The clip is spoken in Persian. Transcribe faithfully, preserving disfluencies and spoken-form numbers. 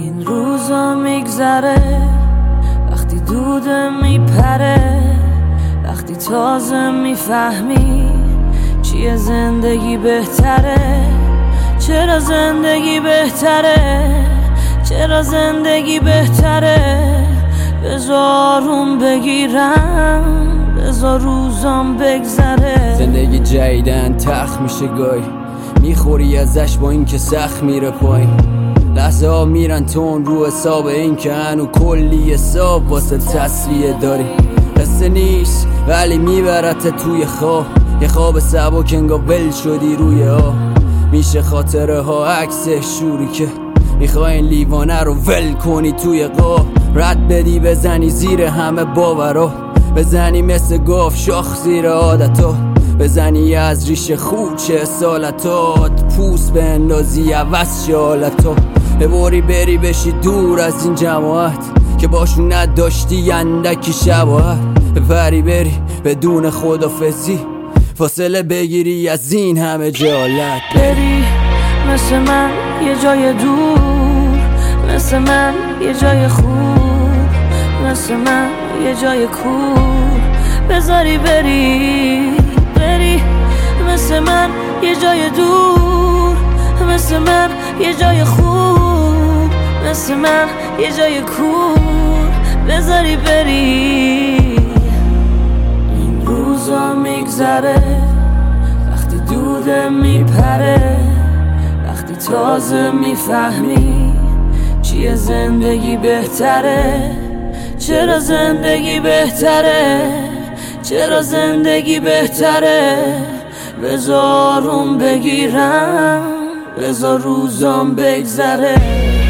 این روزا میگذره وقتی دودم میپره، وقتی تازه میفهمی چیه زندگی بهتره. چرا زندگی بهتره، چرا زندگی بهتره. بذار اون بگیرم، بذار روزام بگذره. زندگی جدیدن تخت میشه گاهی، میخوری ازش با این که سخت میره پایین. لحظه ها میرن تون رو حساب این که هنو کلی حساب واسه تصویه داری. قصه نیست ولی میبرت توی خواب، یه خواب سبک انگار ول شدی روی آب. میشه خاطره ها عکس شوری که میخوای این لیوانه رو ول کنی توی قاب. رد بدی بزنی زیر همه باورا، بزنی مثل گاف شاخ زیر عادتا، بزنی از ریش خوچه سالتات، پوست به اندازی عوض شالتا. ببری بری بشی دور از این جماعت که باشون نداشتی اندکی شباهت. بپری بری بدون خدافزی، فاصله بگیری از این همه جالت. بری مثل من یه جای دور، مثل من یه جای خوب، مثل من یه جای کور. بذاری بری بری مثل من یه جای دور، مثل من یه جای خوب، مثل من یه جای کور. بذاری بری. این روزا میگذره وقتی دودم میپره، وقتی تازه میفهمی چیه زندگی بهتره. چرا زندگی بهتره، چرا زندگی بهتره. بذار اون بگیرم، بذار روزام بگذره.